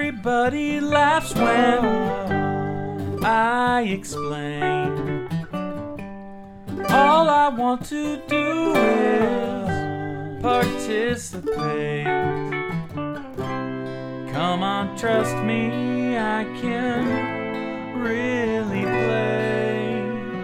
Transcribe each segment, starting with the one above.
Everybody laughs when I explain. All I want to do is participate. Come on, trust me, I can really play.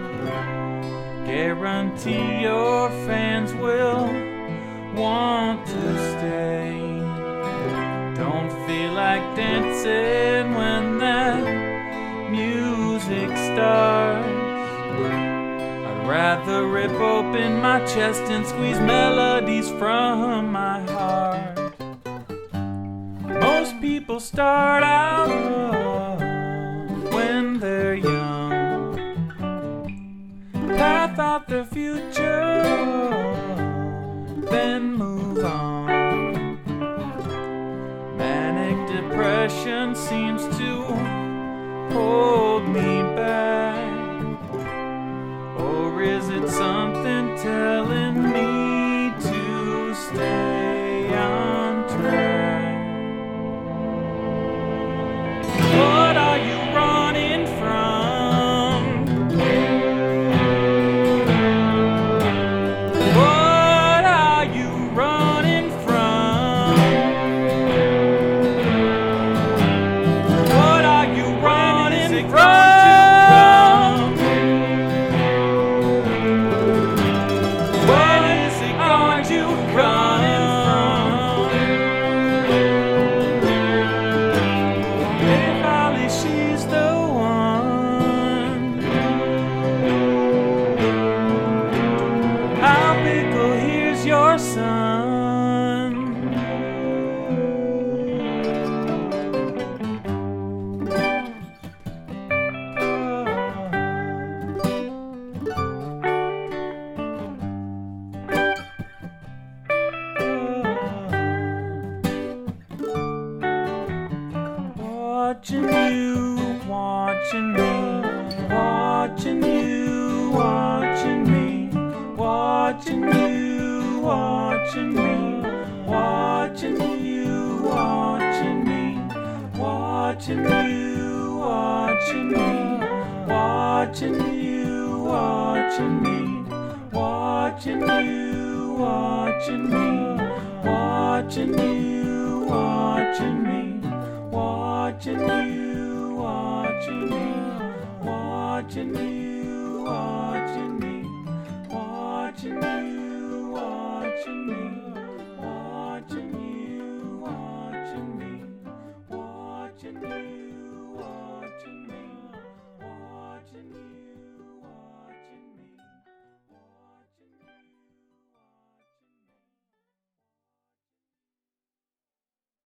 Guarantee your fans will want to stay. Don't feel like dancing when that music starts. I'd rather rip open my chest and squeeze melodies from my heart. Most people start out when they're young, path out their future, then move on. Manic depression seems to hold me back. Or is it something telling me to stay on track? What are you running from? What are you running from? What are you running from? She's the one. I'll pickle, here's your son. Watching you, watching me, watching you, watching me, watching you, watching me, watching you, watching me, watching you, watching me, watching you, watching me, watching you, watching me, watching you, watching me. Watching you, watching me, watching you, watching me, watching you, watching me, watching you, watching me, watching you, watching me, watching you.